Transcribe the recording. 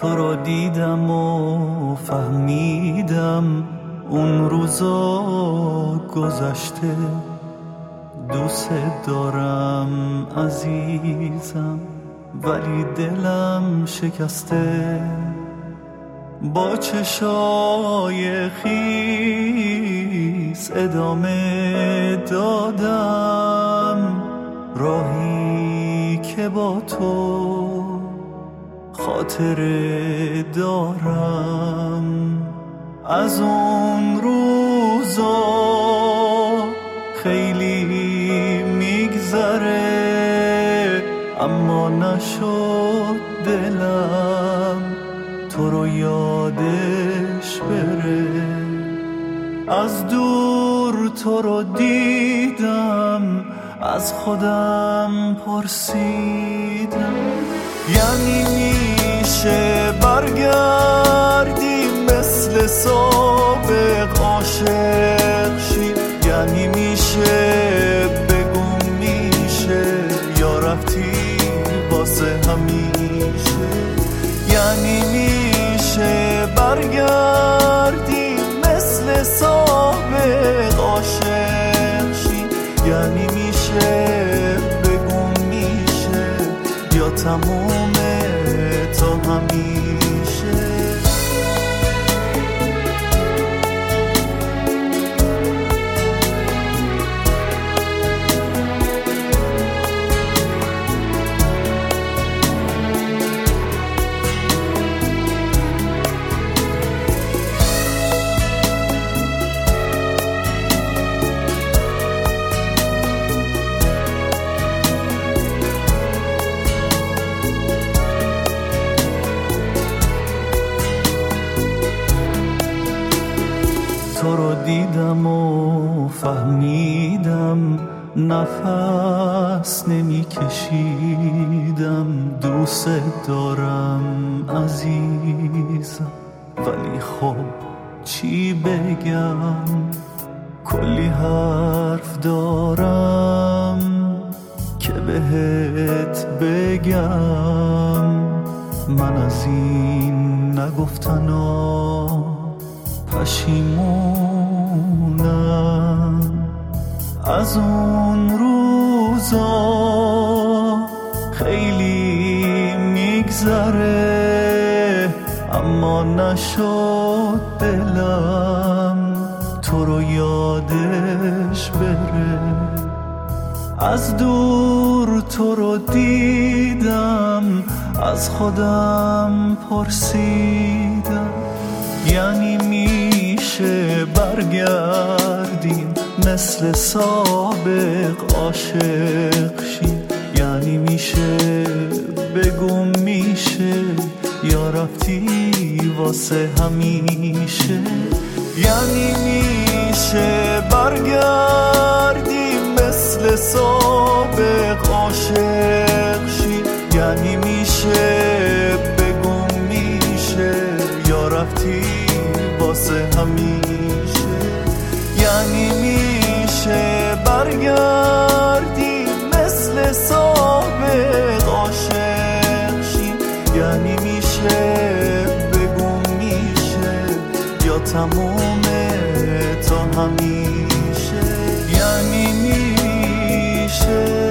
تو رو دیدم و فهمیدم اون روزا گذشته. دوست دارم عزیزم ولی دلم شکسته. با چشای خیس ادامه دادم راهی که با تو خاطره دارم. از اون روزا خیلی میگذره اما نشد دلم تو رو یادش بره. از دور تو رو دیدم از خودم پرسیدم یعنی میشه برگردی مثل سابق عاشق شی؟ یعنی میشه بگم میشه یا رفتی واسه همیشه؟ یعنی میشه برگردی مثل سابق عاشق شی؟ یعنی میشه بگم میشه یا تمومه تا همیشه؟ تو رو دیدم و فهمیدم نفس نمی کشیدم. دوست دارم عزیزم ولی خب چی بگم؟ کلی حرف دارم که بهت بگم. من از این نگفتنا پشیمونم. از اون روزا خیلی میگذره اما نشد دلم تو رو یادش بره. از دور تو رو دیدم از خودم پرسیدم یعنی میشه برگردیم مثل سابق عاشق شیم؟ یعنی میشه بگم میشه یا رفتی واسه همیشه؟ یعنی میشه برگردیم مثل سابق عاشق شیم؟ یعنی میشه بگم میشه یا رفتی واسه همیشه؟ یعنی میشه برگردی مثل سابق عاشق شیم؟ یعنی میشه بگم میشه یا تمومه تا همیشه؟ یعنی میشه